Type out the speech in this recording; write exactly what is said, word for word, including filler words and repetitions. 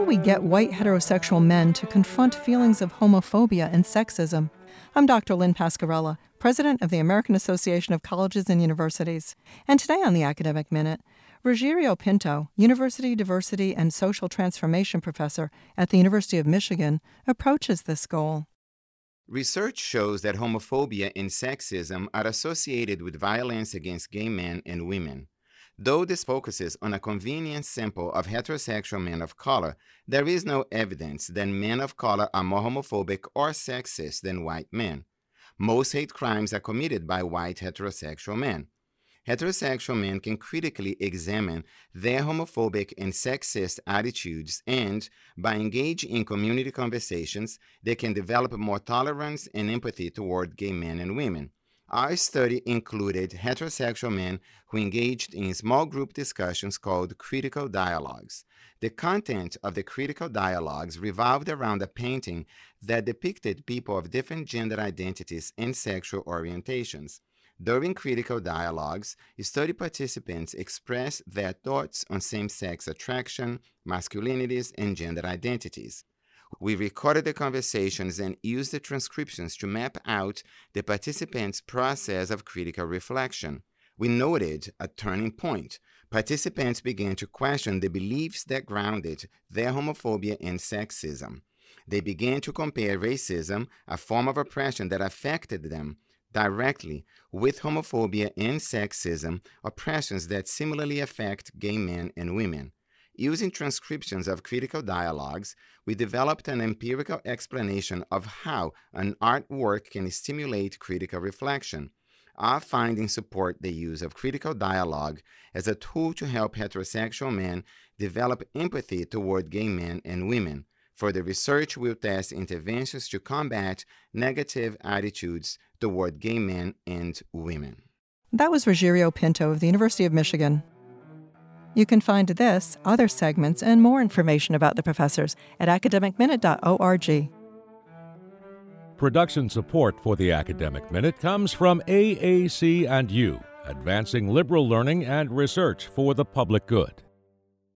do we get white heterosexual men to confront feelings of homophobia and sexism? I'm Doctor Lynn Pasquarella, president of the American Association of Colleges and Universities. And today on the Academic Minute, Rogerio Pinto, University Diversity and Social Transformation Professor at the University of Michigan, approaches this goal. Research shows that homophobia and sexism are associated with violence against gay men and women. Though this focuses on a convenient sample of heterosexual men of color, there is no evidence that men of color are more homophobic or sexist than white men. Most hate crimes are committed by white heterosexual men. Heterosexual men can critically examine their homophobic and sexist attitudes, and by engaging in community conversations, they can develop more tolerance and empathy toward gay men and women. Our study included heterosexual men who engaged in small group discussions called critical dialogues. The content of the critical dialogues revolved around a painting that depicted people of different gender identities and sexual orientations. During critical dialogues, study participants expressed their thoughts on same-sex attraction, masculinities, and gender identities. We recorded the conversations and used the transcriptions to map out the participants' process of critical reflection. We noted a turning point. Participants began to question the beliefs that grounded their homophobia and sexism. They began to compare racism, a form of oppression that affected them directly, with homophobia and sexism, oppressions that similarly affect gay men and women. Using transcriptions of critical dialogues, we developed an empirical explanation of how an artwork can stimulate critical reflection. Our findings support the use of critical dialogue as a tool to help heterosexual men develop empathy toward gay men and women. Further research will test interventions to combat negative attitudes toward gay men and women. That was Rogerio Pinto of the University of Michigan. You can find this, other segments, and more information about the professors at academic minute dot org. Production support for the Academic Minute comes from A A C and U, advancing liberal learning and research for the public good.